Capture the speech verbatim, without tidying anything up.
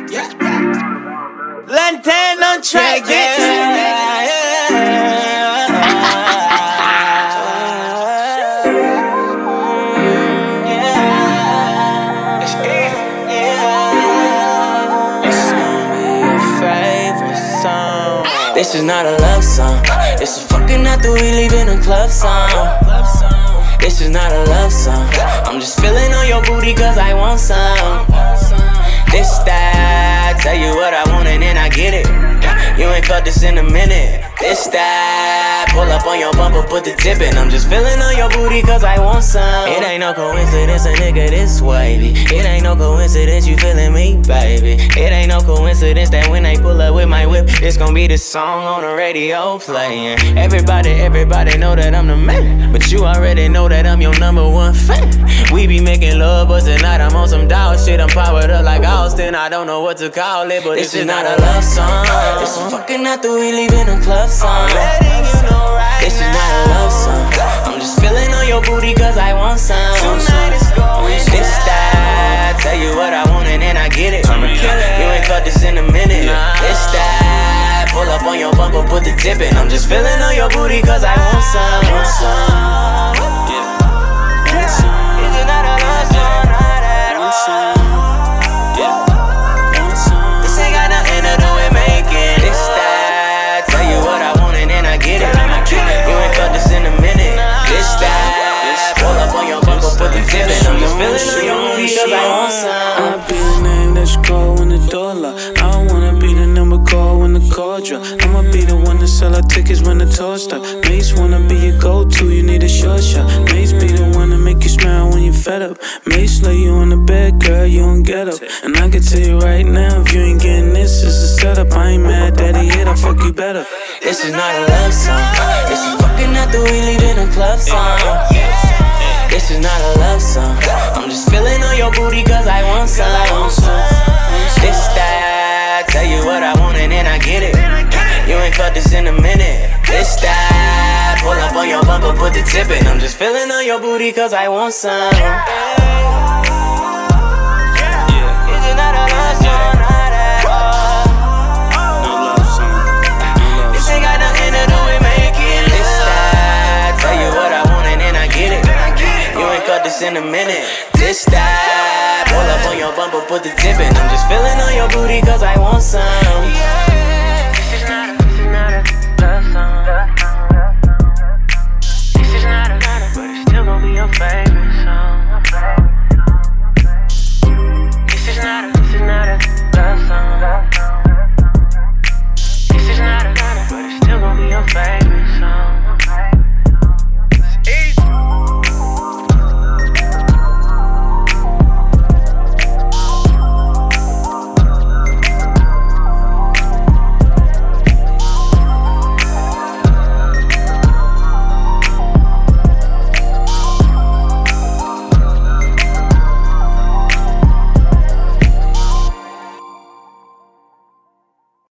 Yeah, yeah. Lantern on track, yeah, yeah, yeah. It's gonna be your favorite song. This is not a love song. It's a fucking after we leave in a club song. This is not a love song. I'm just feeling on your booty cause I want some. This that, tell you what I want and then I get it. You ain't felt this in a minute. This that, pull up on your bumper, put the tip in. I'm just feeling on your booty cause I want some. It ain't no coincidence a nigga this wavy. It ain't no coincidence you feeling me, baby. It ain't no coincidence that when I pull up with my whip, it's gon' be this song on the radio playing. Everybody, everybody know that I'm the man, but you already know that I'm your number one fan. We be making love, but tonight I'm on some dog shit. I'm powered up like Austin, I don't know what to call it, but this is not a love song. This is fucking after we leave in a club song. This is not a love song. I'm just feeling on your booty cause I want some. This that, tell you what I want and then I get it. You ain't felt this in a minute. This that, pull up on your bumper, put the tip in. I'm just feeling on your booty cause I want some. Want some. This is not a love song, not at all. This ain't got nothing to do with making this that, tell you what I want and then I get it. You ain't felt this in a minute. This that, pull up on your bumper, put the tip in. I'm just feeling on your booty cause I want some. I'll be the name that you call when the door lock. I don't wanna be the number call when the call drop. I'ma be the one to sell out tickets when the tour stop. Mates wanna be your go-to, you need a short shot. Mates be the one to make you smile when you're fed up. Mates lay you on the bed, girl, you don't get up. And I can tell you right now, if you ain't getting this, it's a setup. I ain't mad that he hit, I fuck you better. This is not a love song. This is fucking after we leave in a club song. This is not a love song. I'm just feeling on your booty cause I want some. This that, tell you what I want and then I get it. You ain't felt this in a minute. This that, pull up on your bumper, put the tip in. I'm just feeling on your booty cause I want some. This is not a love song, not at all. This ain't got nothing to do with making this that, tell you what I want and then I get it. You ain't felt this in a minute. This that, pull up on your bumper, put the tip in. I'm just feeling on your booty cause I want some. This is not a, this is not a love song. This is not a, but it's still gon' be your favorite.